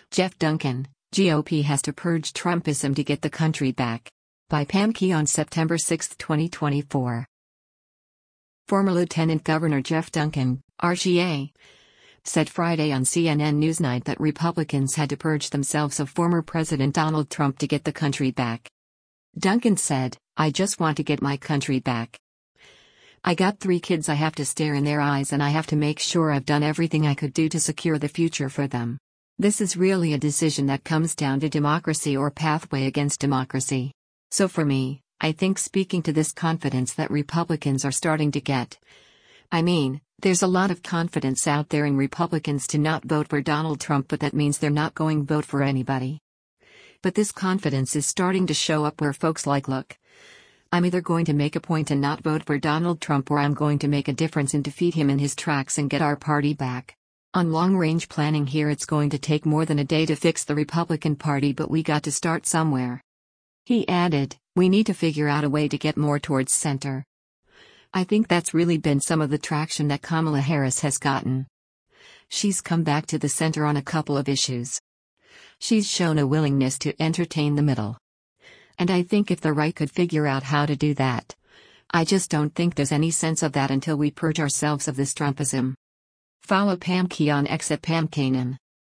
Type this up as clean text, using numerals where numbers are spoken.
Jeff Duncan, GOP has to purge Trumpism to get the country back. By Pam Key on September 6, 2024. Former Lieutenant Governor Jeff Duncan, RGA, said Friday on CNN Newsnight that Republicans had to purge themselves of former President Donald Trump to get the country back. Duncan said, "I just want to get my country back. I got 3 kids I have to stare in their eyes and I have to make sure I've done everything I could do to secure the future for them. This is really a decision that comes down to democracy or pathway against democracy. So for me, I think speaking to this confidence that Republicans are starting to get. I mean, there's a lot of confidence out there in Republicans to not vote for Donald Trump, but that means they're not going to vote for anybody. But this confidence is starting to show up where folks like, look, I'm either going to make a point and not vote for Donald Trump or I'm going to make a difference and defeat him in his tracks and get our party back. On long-range planning here, it's going to take more than a day to fix the Republican Party, but we got to start somewhere." He added, "We need to figure out a way to get more towards center. I think that's really been some of the traction that Kamala Harris has gotten. She's come back to the center on a couple of issues. She's shown a willingness to entertain the middle. And I think if the right could figure out how to do that, I just don't think there's any sense of that until we purge ourselves of this Trumpism." Follow Pam Key on X at Pam Kanan.